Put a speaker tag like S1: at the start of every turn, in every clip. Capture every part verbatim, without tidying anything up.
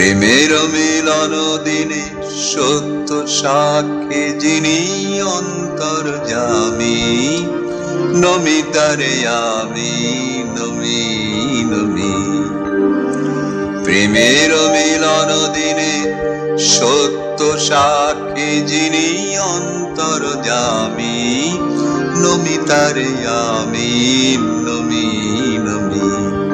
S1: প্রেমের মিলন দিনে সত্য সাক্ষী যিনি অন্তর্যামী, নমি তারে আমি নমি নমি। প্রেমের মিলন দিনে সত্য সাক্ষী যিনি অন্তর্যামী, নমি তারে আমি নমি নমি।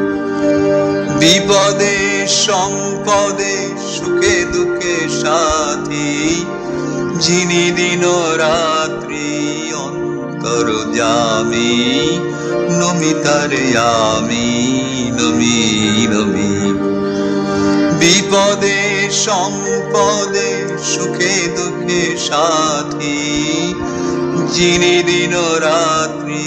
S1: বিপদে সম্পদে সুখে দুঃখে সাথী যিনি দিন রাত্রি অন্তর্যামী, নমি তারে আমি নমি নমি। বিপদে সম্পদে সুখে দুঃখে সাথী যিনি দিন রাত্রি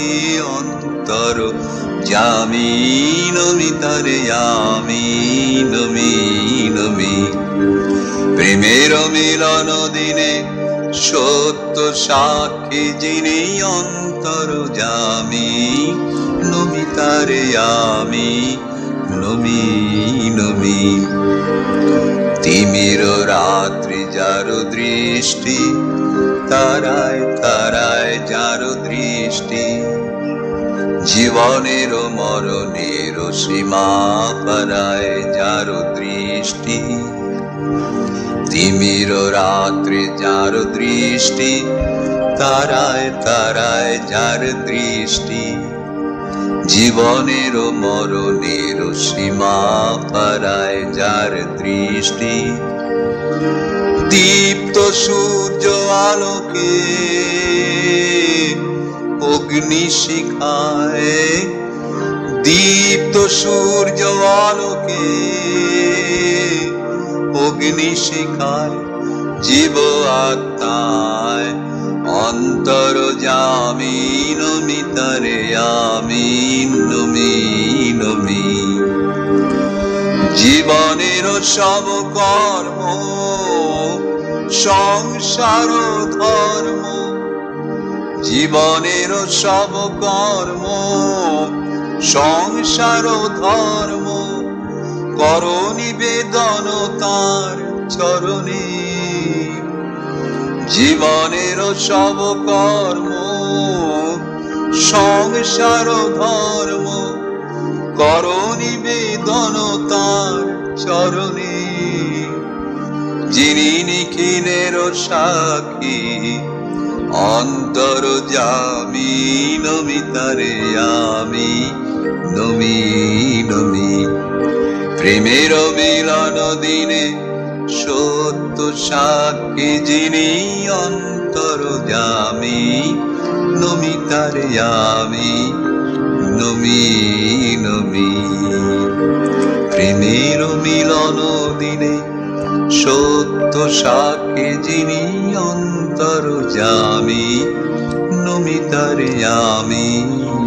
S1: অন্তর্যামী, নমি তারে আমি নমি নমি। প্রেমের মিলন দিনে সত্য সাক্ষী যিনি অন্তর্যামী, নমি তারে আমি নমি নমি। তিমির রাত্রি যার দৃষ্টি, তারায় তারায় যার দৃষ্টি, জীবনের মরণের সীমা পারায় যার দৃষ্টি। তিমির রাত্রি যার দৃষ্টি, তারায় তারায় যার দৃষ্টি, জীবনের মরণের সীমা পারায় যার দৃষ্টি। দীপ্ত সূর্য আলোকে অগ্নি শিখায়, দীপ্ত সূর্য আলোকে অগ্নি শিখায়, জীব আত্মায় অন্তর্যামী, নমি তারে আমি নমি নমি। জীবনের সব কর্ম সংসার ধর্ম, জীবনের সব কর্ম সংসার ধর্ম, কর নিবেদন তার চরণে। জীবনের সব কর্ম সংসার ধর্ম, কর নিবেদন তার চরণে। যিনি নিখিলের সাক্ষী অন্তর্যামী, নমি তারে আমি নমি নমি। প্রেমের মিলন দিনে সত্য সাক্ষী যিনি অন্তর্যামী, নমি তারে আমি নমি নমি। প্রেমের মিলন দিনে সত্য সাক্ষী যিনি অন্তর্যামী, নমি তারে আমি